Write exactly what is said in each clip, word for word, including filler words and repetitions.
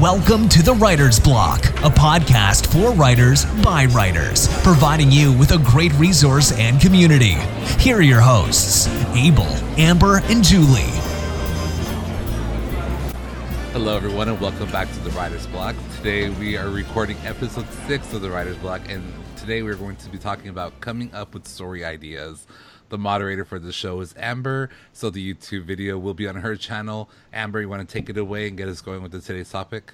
Welcome to The Writer's Block, a podcast for writers by writers, providing you with a great resource and community. Here are your hosts, Abel, Amber, and Julie. Hello everyone and welcome back to The Writer's Block. Today we are recording episode six of The Writer's Block, and today we're going to be talking about coming up with story ideas. The moderator for the show is Amber, so the YouTube video will be on her channel. Amber, you want to take it away and get us going with the today's topic?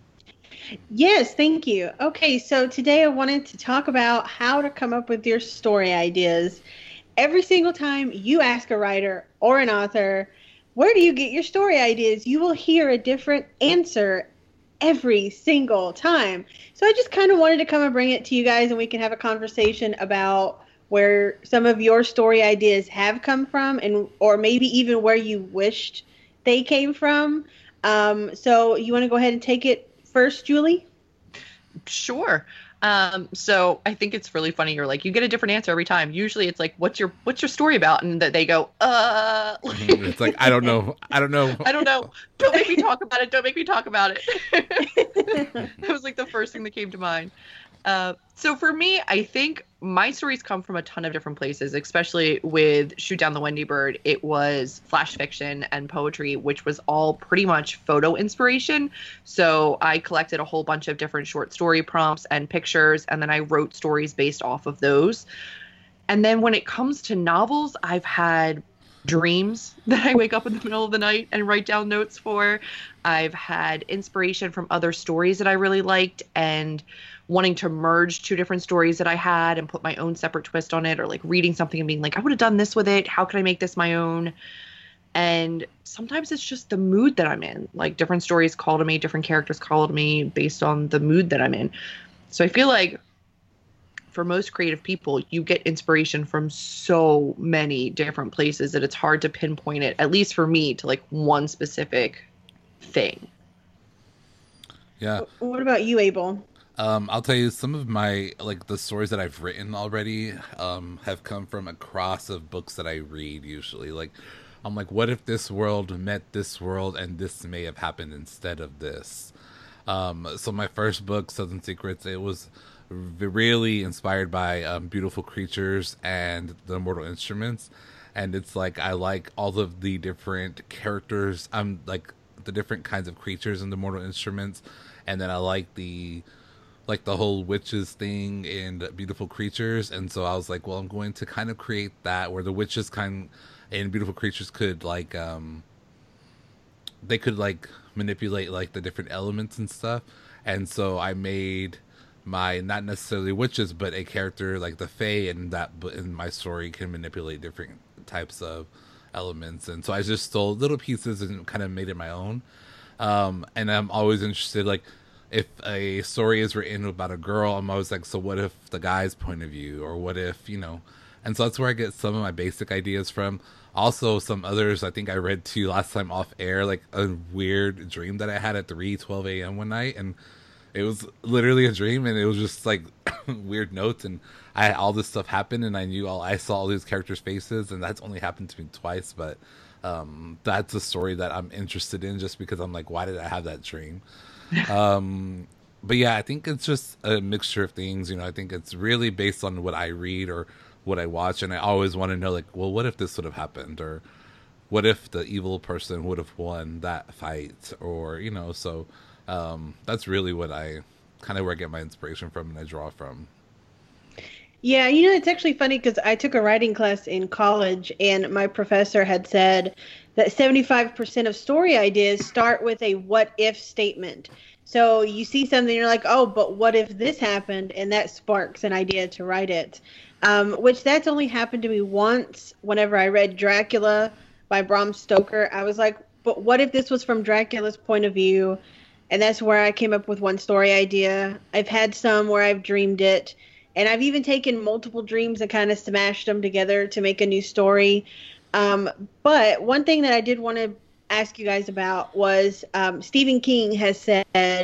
Yes, thank you. Okay, so today I wanted to talk about how to come up with your story ideas. Every single time you ask a writer or an author, where do you get your story ideas? You will hear a different answer every single time. So I just kind of wanted to come and bring it to you guys, and we can have a conversation about where some of your story ideas have come from, and or maybe even where you wished they came from. Um, so you want to go ahead and take it first, Julie? Sure. Um, so I think it's really funny. You're like, you get a different answer every time. Usually it's like, what's your, what's your story about? And that they go, uh, It's like, I don't know. I don't know. I don't know. Don't make me talk about it. Don't make me talk about it. That was like the first thing that came to mind. Uh, so for me, I think my stories come from a ton of different places, especially with Shoot Down the Wendy Bird. It was flash fiction and poetry, which was all pretty much photo inspiration. So I collected a whole bunch of different short story prompts and pictures, and then I wrote stories based off of those. And then when it comes to novels, I've had dreams that I wake up in the middle of the night and write down notes for. I've had inspiration from other stories that I really liked and wanting to merge two different stories that I had and put my own separate twist on it, or like reading something and being like, I would have done this with it. How can I make this my own? And sometimes it's just the mood that I'm in. Like different stories call to me, different characters call to me based on the mood that I'm in. So I feel like for most creative people, you get inspiration from so many different places that it's hard to pinpoint it, at least for me, to like one specific thing. Yeah. What about you, Abel? Um, I'll tell you, some of my, like, the stories that I've written already um, have come from a cross of books that I read, usually. Like, I'm like, what if this world met this world and this may have happened instead of this? Um, so my first book, Southern Secrets, it was really inspired by um, Beautiful Creatures and The Immortal Instruments. And it's like, I like all of the different characters, um, like, the different kinds of creatures in The Immortal Instruments. And then I like the... like the whole witches thing in Beautiful Creatures, and so I was like, well, I'm going to kind of create that where the witches kind in Beautiful Creatures could like um they could like manipulate like the different elements and stuff. And so I made my, not necessarily witches, but a character like the Fae, and that in my story can manipulate different types of elements. And so I just stole little pieces and kind of made it my own. Um and I'm always interested, like, if a story is written about a girl, I'm always like, so what if the guy's point of view, or what if, you know, and so that's where I get some of my basic ideas from. Also, some others I think I read to you last time off air, like a weird dream that I had at three twelve a.m. one night, and it was literally a dream, and it was just like weird notes, and I had all this stuff happen, and I knew all, I saw all these characters' faces, and that's only happened to me twice, but um, that's a story that I'm interested in just because I'm like, why did I have that dream? um but yeah, I think it's just a mixture of things, you know. I think it's really based on what I read or what I watch, and I always want to know, like, well, what if this would have happened, or what if the evil person would have won that fight, or, you know. So um that's really what I kind of where I get my inspiration from and I draw from. Yeah, you know, it's actually funny because I took a writing class in college, and my professor had said that seventy-five percent of story ideas start with a what if statement. So you see something, you're like, oh, but what if this happened? And that sparks an idea to write it, um, which that's only happened to me once whenever I read Dracula by Bram Stoker. I was like, but what if this was from Dracula's point of view? And that's where I came up with one story idea. I've had some where I've dreamed it. And I've even taken multiple dreams and kind of smashed them together to make a new story. Um, but one thing that I did want to ask you guys about was um, Stephen King has said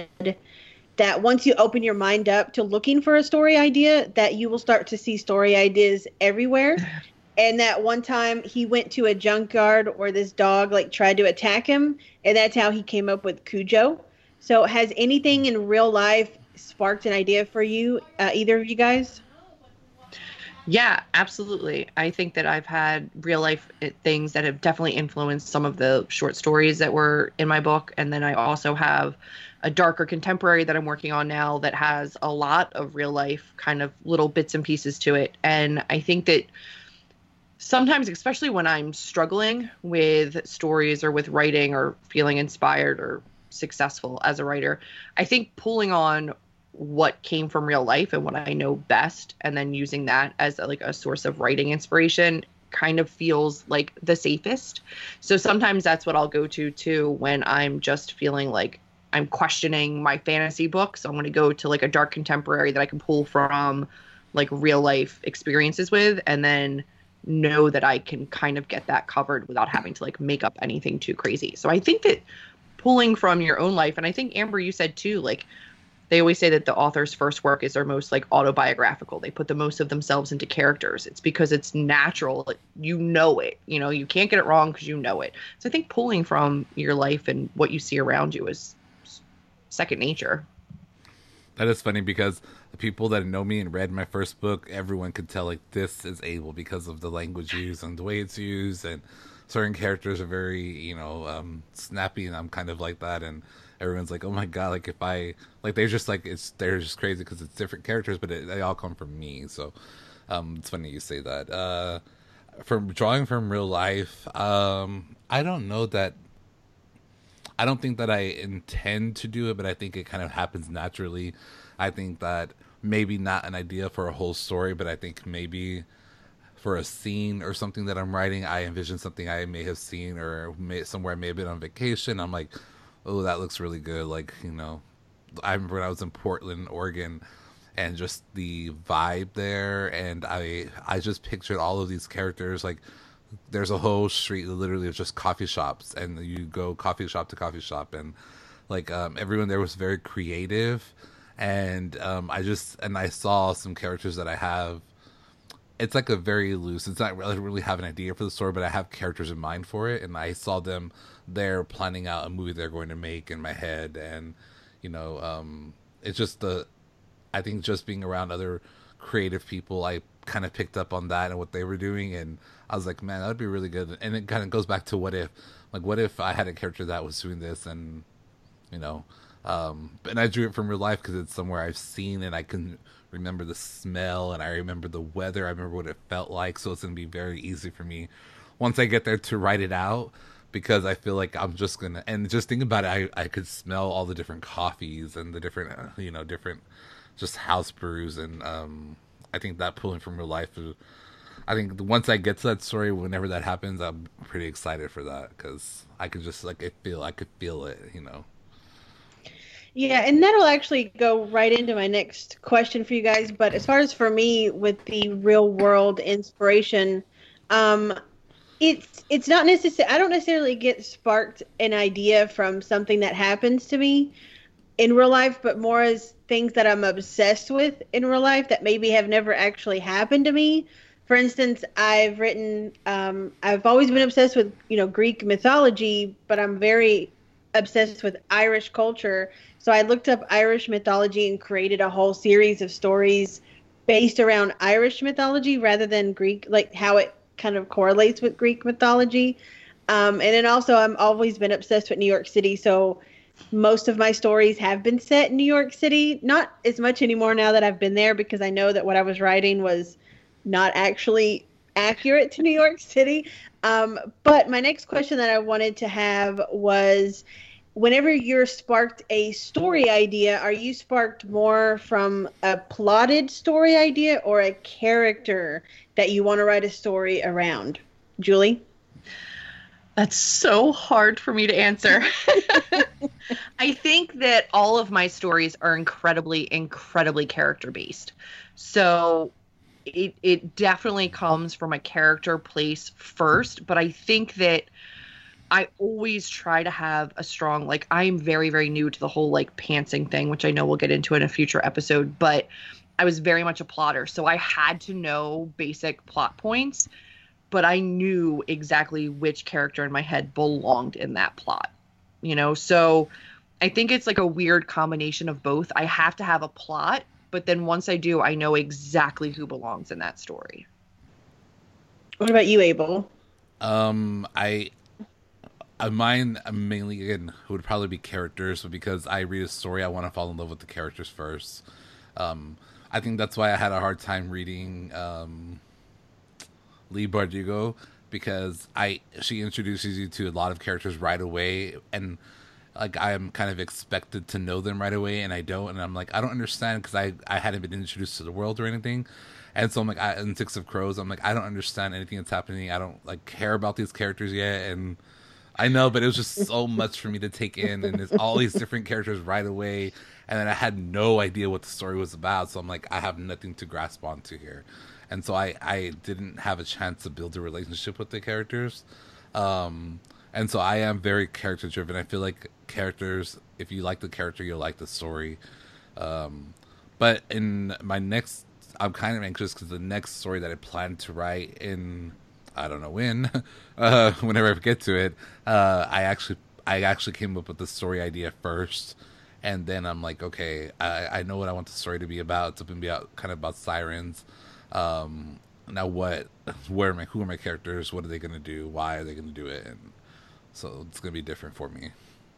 that once you open your mind up to looking for a story idea, that you will start to see story ideas everywhere. And that one time he went to a junkyard where this dog like tried to attack him, and that's how he came up with Cujo. So has anything in real life sparked an idea for you, uh, either of you guys? Yeah, absolutely. I think that I've had real life things that have definitely influenced some of the short stories that were in my book. And then I also have a darker contemporary that I'm working on now that has a lot of real life kind of little bits and pieces to it. And I think that sometimes, especially when I'm struggling with stories or with writing or feeling inspired or successful as a writer, I think pulling on what came from real life and what I know best, and then using that as a, like a source of writing inspiration kind of feels like the safest. So sometimes that's what I'll go to too when I'm just feeling like I'm questioning my fantasy book. So I'm going to go to like a dark contemporary that I can pull from like real life experiences with, and then know that I can kind of get that covered without having to like make up anything too crazy. So I think that pulling from your own life, and I think Amber, you said too, like, they always say that the author's first work is their most like autobiographical. They put the most of themselves into characters. It's because it's natural. You know it. You know, you can't get it wrong because you know it. So I think pulling from your life and what you see around you is second nature. That is funny because the people that know me and read my first book, everyone could tell like this is Abel because of the language used and the way it's used, and certain characters are very, you know, um, snappy, and I'm kind of like that, and everyone's like, oh my god, like if I like they're just like it's they're just crazy because it's different characters, but it, they all come from me. So um it's funny you say that. Uh from drawing from real life, um I don't know that I don't think that I intend to do it, but I think it kind of happens naturally. I think that maybe not an idea for a whole story, but I think maybe for a scene or something that I'm writing, I envision something I may have seen or may, somewhere I may have been on vacation. I'm like, oh, that looks really good. Like, you know, I remember when I was in Portland, Oregon, and just the vibe there, and I I just pictured all of these characters. Like, there's a whole street literally of just coffee shops, and you go coffee shop to coffee shop, and like um, everyone there was very creative, and um, I just and I saw some characters that I have. It's like a very loose. It's not really, I don't really have an idea for the story, but I have characters in mind for it, and I saw them there planning out a movie they're going to make in my head, and you know, um, it's just the. I think just being around other creative people, I kind of picked up on that and what they were doing, and I was like, man, that would be really good. And it kind of goes back to what if, like, what if I had a character that was doing this, and you know, um, and I drew it from real life because it's somewhere I've seen, and I can remember the smell, and I remember the weather. I remember what it felt like, so it's gonna be very easy for me once I get there to write it out, because I feel like I'm just gonna, and just think about it, I I could smell all the different coffees and the different, uh, you know, different just house brews, and um, I think that pulling from real life is, I think once I get to that story, whenever that happens, I'm pretty excited for that because I could just like I feel I could feel it, you know. Yeah, and that'll actually go right into my next question for you guys. But as far as for me with the real world inspiration, um, it's it's not necessarily, I don't necessarily get sparked an idea from something that happens to me in real life, but more as things that I'm obsessed with in real life that maybe have never actually happened to me. For instance, I've written, um, I've always been obsessed with, you know, Greek mythology, but I'm very obsessed with Irish culture. So I looked up Irish mythology and created a whole series of stories based around Irish mythology rather than Greek, like how it kind of correlates with Greek mythology. Um, and then also I've always been obsessed with New York City. So most of my stories have been set in New York City, not as much anymore now that I've been there, because I know that what I was writing was not actually accurate to New York City. Um, but my next question that I wanted to have was, whenever you're sparked a story idea, are you sparked more from a plotted story idea or a character that you want to write a story around? Julie? That's so hard for me to answer. I think that all of my stories are incredibly, incredibly character based. So it it definitely comes from a character place first, but I think that I always try to have a strong, like, I'm very, very new to the whole like pantsing thing, which I know we'll get into in a future episode, but I was very much a plotter. So I had to know basic plot points, but I knew exactly which character in my head belonged in that plot, you know? So I think it's like a weird combination of both. I have to have a plot, but then once I do, I know exactly who belongs in that story. What about you, Abel? Um, I, uh, mine uh, mainly again would probably be characters, but because I read a story, I want to fall in love with the characters first. Um, I think that's why I had a hard time reading um, Leigh Bardugo, because I she introduces you to a lot of characters right away, and like I am kind of expected to know them right away, and I don't, and I'm like I don't understand because I I hadn't been introduced to the world or anything. And so I'm like, I, in Six of Crows, I'm like, I don't understand anything that's happening. I don't like care about these characters yet, and I know, but it was just so much for me to take in, and there's all these different characters right away, and then I had no idea what the story was about. So I'm like, I have nothing to grasp onto here, and so I I didn't have a chance to build a relationship with the characters, um, and so I am very character driven. I feel like characters, if you like the character, you'll like the story, um, but in my next. I'm kind of anxious because the next story that I plan to write in, I don't know when, uh, whenever I get to it, uh, I actually I actually came up with the story idea first, and then I'm like, okay, I, I know what I want the story to be about. It's going to be about, kind of about sirens. Um, now what, where am I, who are my characters? What are they going to do? Why are they going to do it? And so it's going to be different for me.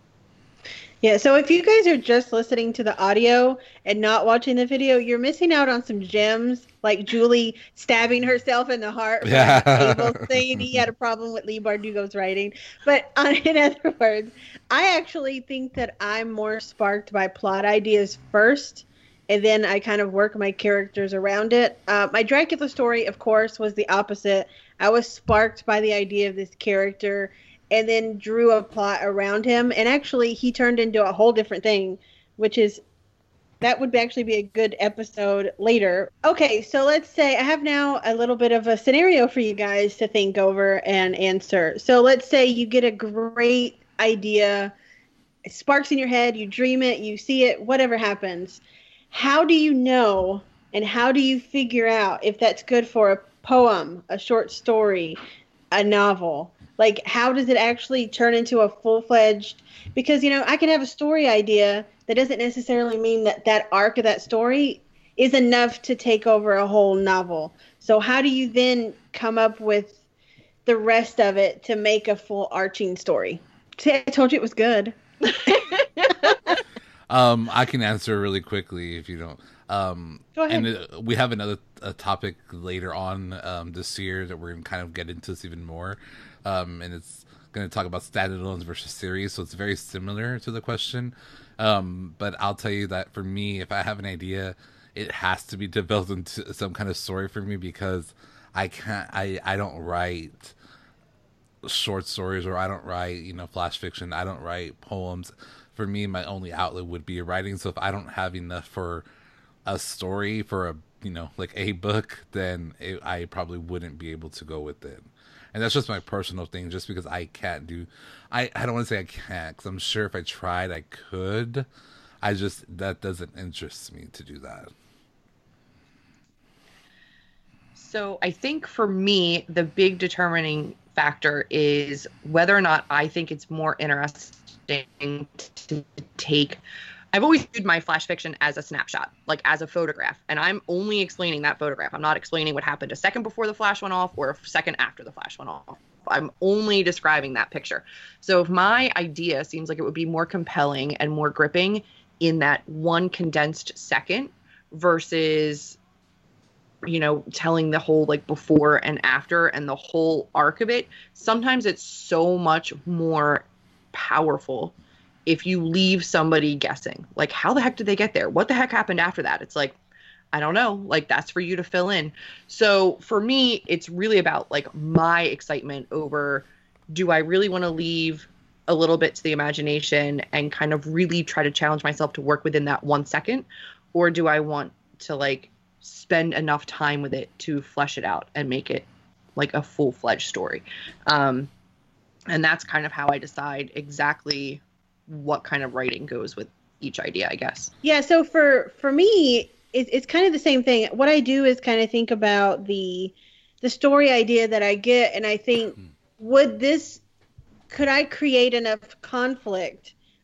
Yeah, so if you guys are just listening to the audio and not watching the video, you're missing out on some gems, like Julie stabbing herself in the heart. Yeah. Abel saying he had a problem with Leigh Bardugo's writing. But on, in other words, I actually think that I'm more sparked by plot ideas first, and then I kind of work my characters around it. Uh, my Dracula story, of course, was the opposite. I was sparked by the idea of this character and then drew a plot around him. And actually, he turned into a whole different thing, which is, that would actually be a good episode later. Okay, so let's say I have now a little bit of a scenario for you guys to think over and answer. So let's say you get a great idea, it sparks in your head, you dream it, you see it, whatever happens. How do you know and how do you figure out if that's good for a poem, a short story, a novel? Like, how does it actually turn into a full-fledged... Because, you know, I can have a story idea that doesn't necessarily mean that that arc of that story is enough to take over a whole novel. So how do you then come up with the rest of it to make a full arching story? See, I told you it was good. um, I can answer really quickly if you don't. Um, Go ahead. And uh, we have another a topic later on um, this year that we're going to kind of get into this even more. Um, and it's going to talk about standalones versus series, so it's very similar to the question. Um, but I'll tell you that for me, if I have an idea, it has to be developed into some kind of story for me, because I can't, I, I don't write short stories, or I don't write, you know, flash fiction. I don't write poems. For me, my only outlet would be writing. So if I don't have enough for a story, for a, you know, like a book, then it, I probably wouldn't be able to go with it. And that's just my personal thing, just because I can't do... I, I don't want to say I can't, because I'm sure if I tried, I could. I just... That doesn't interest me to do that. So I think for me, the big determining factor is whether or not I think it's more interesting to take... I've always viewed my flash fiction as a snapshot, like as a photograph, and I'm only explaining that photograph. I'm not explaining what happened a second before the flash went off or a second after the flash went off. I'm only describing that picture. So if my idea seems like it would be more compelling and more gripping in that one condensed second versus, you know, telling the whole like before and after and the whole arc of it, sometimes it's so much more powerful if you leave somebody guessing, like, how the heck did they get there? What the heck happened after that? It's like, I don't know. Like, that's for you to fill in. So for me, it's really about like my excitement over, do I really want to leave a little bit to the imagination and kind of really try to challenge myself to work within that one second? Or do I want to like spend enough time with it to flesh it out and make it like a full-fledged story? Um, and that's kind of how I decide exactly what kind of writing goes with each idea, I guess. Yeah, so for for me, it, it's kind of the same thing. What I do is kind of think about the the story idea that I get, and I think, would this, could I create enough conflict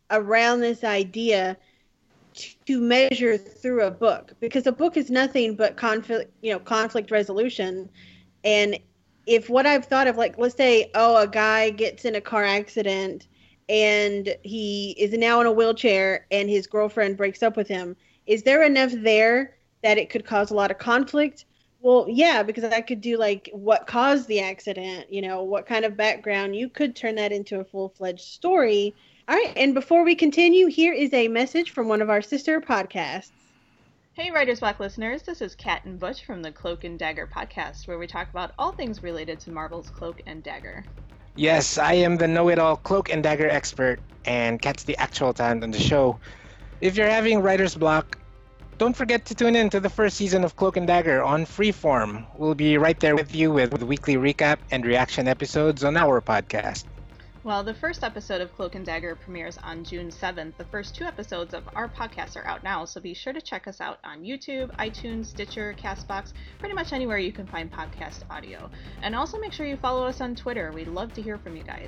around this idea to measure through a book, because a book is nothing but conflict, you know, conflict resolution. And if what I've thought of, like, let's say, oh, a guy gets in a car accident and he is now in a wheelchair and his girlfriend breaks up with him, is there enough there that it could cause a lot of conflict? Well, yeah, because I could do like what caused the accident, you know, what kind of background. You could turn that into a full-fledged story. All right, and before we continue, here is a message from one of our sister podcasts. Hey, Writer's Block listeners, this is Kat and Butch from the Cloak and Dagger podcast, where we talk about all things related to Marvel's Cloak and Dagger. Yes, I am the know-it-all Cloak and Dagger expert, and Kat's the actual talent on the show. If you're having writer's block, don't forget to tune in to the first season of Cloak and Dagger on Freeform. We'll be right there with you with, with weekly recap and reaction episodes on our podcast. Well, the first episode of Cloak and Dagger premieres on June seventh. The first two episodes of our podcast are out now, so be sure to check us out on YouTube, iTunes, Stitcher, CastBox, pretty much anywhere you can find podcast audio. And also make sure you follow us on Twitter. We'd love to hear from you guys.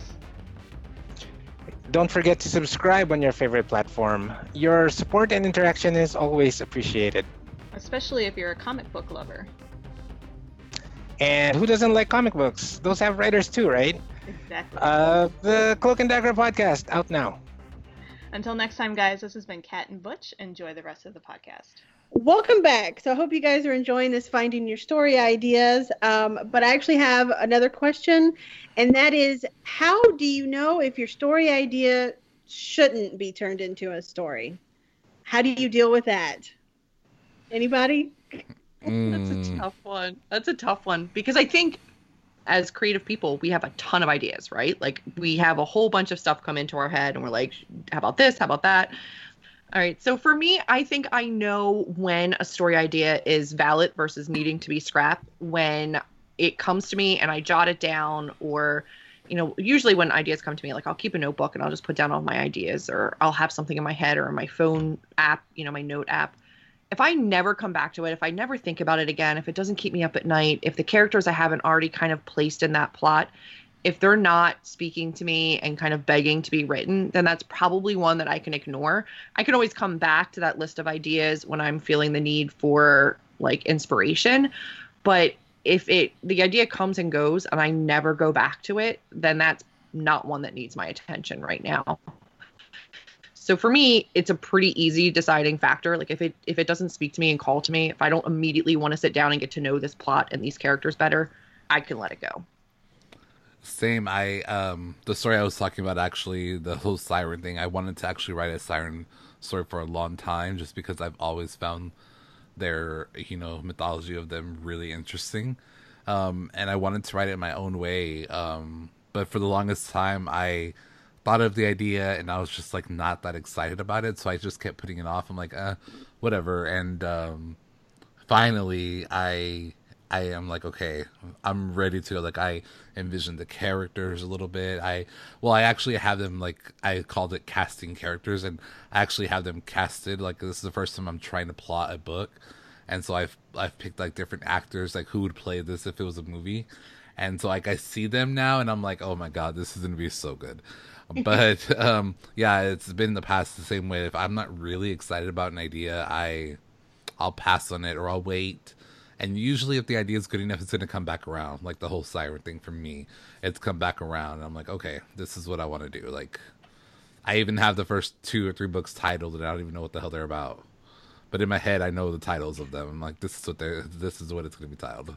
Don't forget to subscribe on your favorite platform. Your support and interaction is always appreciated. Especially if you're a comic book lover. And who doesn't like comic books? Those have writers too, right? Exactly. Uh, the Cloak and Dagger podcast, out now. Until next time, guys, this has been Kat and Butch. Enjoy the rest of the podcast. Welcome back. So I hope you guys are enjoying this Finding Your Story ideas. Um, but I actually have another question, and that is, how do you know if your story idea shouldn't be turned into a story? How do you deal with that? Anybody? That's a tough one. That's a tough one, because I think as creative people, we have a ton of ideas, right? Like, we have a whole bunch of stuff come into our head and we're like, how about this? How about that? All right. So for me, I think I know when a story idea is valid versus needing to be scrapped when it comes to me and I jot it down, or, you know, usually when ideas come to me, like, I'll keep a notebook and I'll just put down all my ideas, or I'll have something in my head or in my phone app, you know, my note app. If I never come back to it, if I never think about it again, if it doesn't keep me up at night, if the characters I haven't already kind of placed in that plot, if they're not speaking to me and kind of begging to be written, then that's probably one that I can ignore. I can always come back to that list of ideas when I'm feeling the need for, like, inspiration. But if it the idea comes and goes and I never go back to it, then that's not one that needs my attention right now. So for me, it's a pretty easy deciding factor. Like, if it if it doesn't speak to me and call to me, if I don't immediately want to sit down and get to know this plot and these characters better, I can let it go. Same. I um the story I was talking about, actually, the whole siren thing, I wanted to actually write a siren story for a long time, just because I've always found their, you know, mythology of them really interesting. Um, and I wanted to write it in my own way. Um, but for the longest time, I thought of the idea and I was just like not that excited about it, so I just kept putting it off. I'm like, uh, whatever. And um, finally, I I am like, okay, I'm ready to, like, I envision the characters a little bit. I well, I actually have them, like, I called it casting characters, and I actually have them casted. Like, this is the first time I'm trying to plot a book, and so I've I've picked like different actors, like who would play this if it was a movie. And so, like, I see them now and I'm like, oh my god, this is gonna be so good. But um yeah, it's been in the past the same way. If I'm not really excited about an idea, I I'll pass on it, or I'll wait. And usually if the idea is good enough, it's gonna come back around. Like the whole siren thing for me, it's come back around and I'm like, okay, this is what I want to do. Like, I even have the first two or three books titled and I don't even know what the hell they're about, but in my head I know the titles of them. I'm like, this is what they're this is what it's gonna be titled.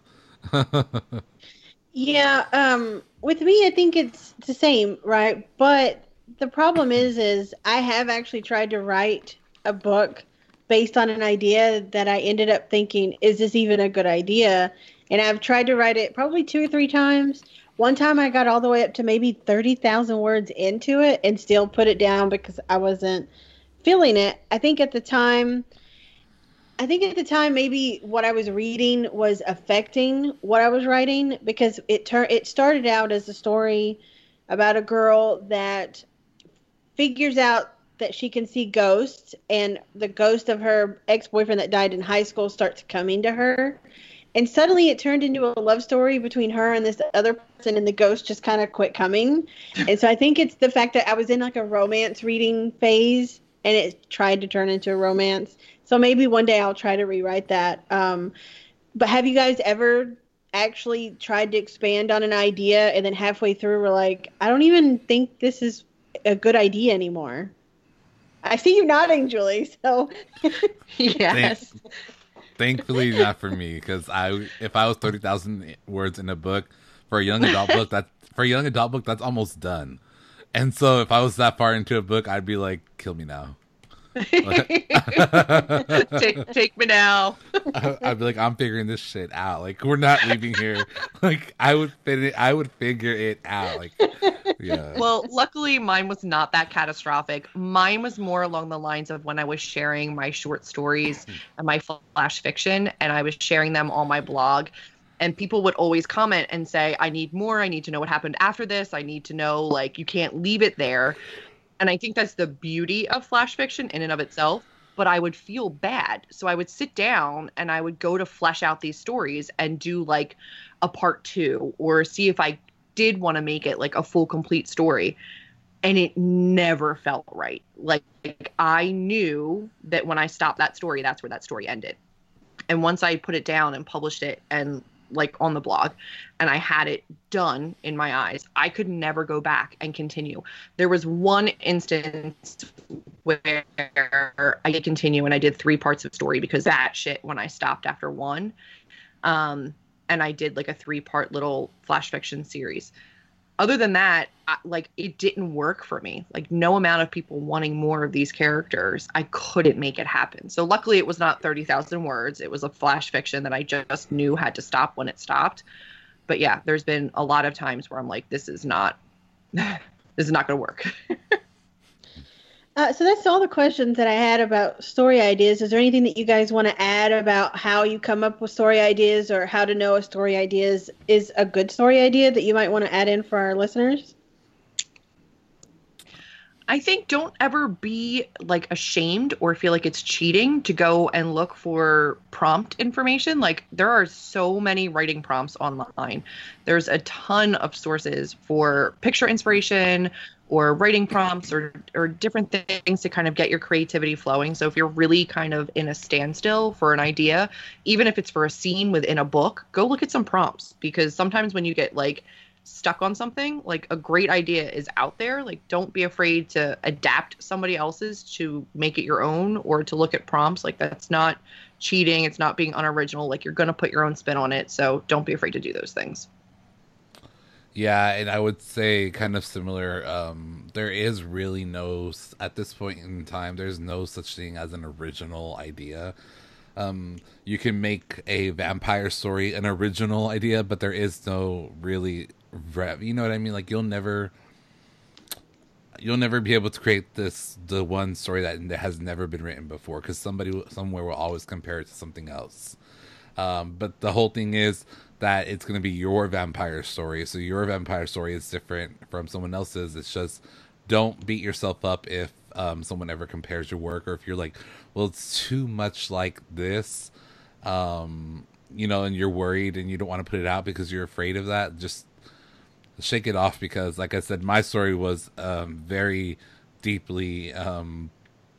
Yeah, um, with me, I think it's the same, right? But the problem is, is I have actually tried to write a book based on an idea that I ended up thinking, is this even a good idea? And I've tried to write it probably two or three times. One time I got all the way up to maybe thirty thousand words into it and still put it down because I wasn't feeling it. I think at the time... I think at the time, maybe what I was reading was affecting what I was writing, because it turned it started out as a story about a girl that figures out that she can see ghosts, and the ghost of her ex-boyfriend that died in high school starts coming to her. And suddenly it turned into a love story between her and this other person, and the ghost just kind of quit coming. And so I think it's the fact that I was in like a romance reading phase, and it tried to turn into a romance. So maybe one day I'll try to rewrite that. Um, but have you guys ever actually tried to expand on an idea and then halfway through we're like, I don't even think this is a good idea anymore? I see you nodding, Julie. So Yes. Thank- Thankfully, not for me, because I, if I was thirty thousand words in a book for a young adult book, that for a young adult book, that's almost done. And so, if I was that far into a book, I'd be like, "Kill me now." take, take me now. I'd be like, "I'm figuring this shit out. Like, we're not leaving here. Like, I would fit it. I would figure it out. Like, yeah." Well, luckily mine was not that catastrophic. Mine was more along the lines of when I was sharing my short stories and my flash fiction, and I was sharing them on my blog. And people would always comment and say, I need more. I need to know what happened after this. I need to know, like, you can't leave it there. And I think that's the beauty of flash fiction in and of itself. But I would feel bad. So I would sit down and I would go to flesh out these stories and do like a part two, or see if I did want to make it like a full complete story. And it never felt right. Like, like I knew that when I stopped that story, that's where that story ended. And once I put it down and published it and like on the blog, and I had it done in my eyes, I could never go back and continue. There was one instance where I did continue and I did three parts of the story because that shit when I stopped after one. Um, and I did like a three part little flash fiction series. Other than that, I, like it didn't work for me. Like no amount of people wanting more of these characters, I couldn't make it happen. So luckily it was not thirty thousand words. It was a flash fiction that I just knew had to stop when it stopped. But yeah, there's been a lot of times where I'm like, this is not, this is not going to work. Uh, so that's all the questions that I had about story ideas. Is there anything that you guys want to add about how you come up with story ideas, or how to know a story idea is, is a good story idea that you might want to add in for our listeners? I think don't ever be like ashamed or feel like it's cheating to go and look for prompt information. Like there are so many writing prompts online. There's a ton of sources for picture inspiration or writing prompts or, or different things to kind of get your creativity flowing. So if you're really kind of in a standstill for an idea, even if it's for a scene within a book, go look at some prompts, because sometimes when you get like stuck on something, like a great idea is out there. Like don't be afraid to adapt somebody else's to make it your own, or to look at prompts. Like that's not cheating. It's not being unoriginal. Like you're going to put your own spin on it. So don't be afraid to do those things. Yeah, and I would say kind of similar. Um, there is really no, at this point in time, there's no such thing as an original idea. Um, you can make a vampire story an original idea, but there is no really, you know what I mean? Like you'll never, you'll never be able to create this, the one story that has never been written before, because somebody somewhere will always compare it to something else. Um, but the whole thing is that it's going to be your vampire story. So your vampire story is different from someone else's. It's just, don't beat yourself up if um, someone ever compares your work, or if you're like, well, it's too much like this, um, you know, and you're worried and you don't want to put it out because you're afraid of that. Just shake it off, because like I said, my story was um, very deeply um,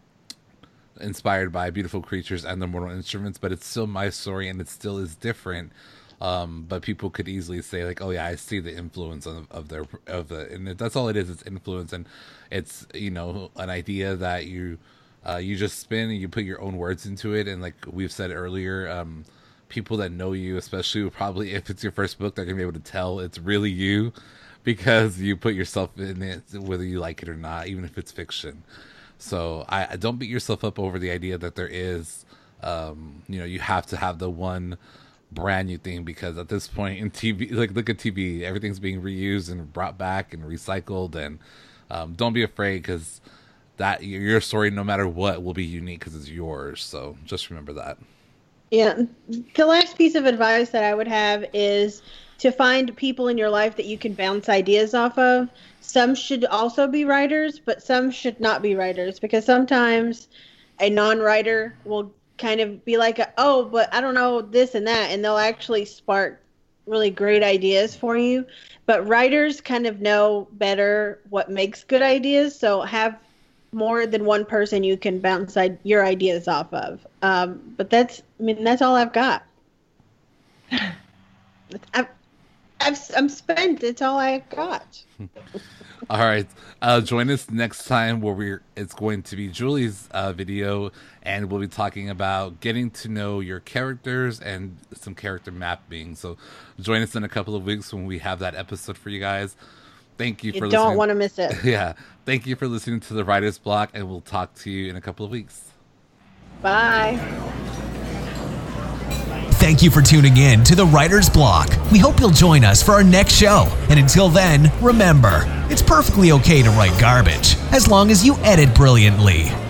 inspired by Beautiful Creatures and the Mortal Instruments, but it's still my story and it still is different. Um, but people could easily say like, oh yeah, I see the influence of, of their, of the, and that's all it is. It's influence, and it's, you know, an idea that you, uh, you just spin and you put your own words into it. And like we've said earlier, um, people that know you, especially probably if it's your first book, they're gonna be able to tell it's really you, because you put yourself in it, whether you like it or not, even if it's fiction. So I, I don't beat yourself up over the idea that there is, um, you know, you have to have the one brand new thing, because at this point in T V, like look at T V, everything's being reused and brought back and recycled. And um, don't be afraid, because that your story, no matter what, will be unique because it's yours. So just remember that. Yeah. The last piece of advice that I would have is to find people in your life that you can bounce ideas off of. Some should also be writers, but some should not be writers, because sometimes a non-writer will kind of be like, oh, but I don't know this and that, and they'll actually spark really great ideas for you. But writers kind of know better what makes good ideas, so have more than one person you can bounce your ideas off of. Um, but that's, I mean, that's all I've got. I've, I've, I'm spent. It's all I've got. All right. Uh, join us next time where we're, it's going to be Julie's uh, video, and we'll be talking about getting to know your characters and some character mapping. So join us in a couple of weeks when we have that episode for you guys. Thank you, you for listening. You don't listening. want to miss it. Yeah. Thank you for listening to the Writer's Block, and we'll talk to you in a couple of weeks. Bye. Thank you for tuning in to the Writer's Block. We hope you'll join us for our next show. And until then, remember, it's perfectly okay to write garbage as long as you edit brilliantly.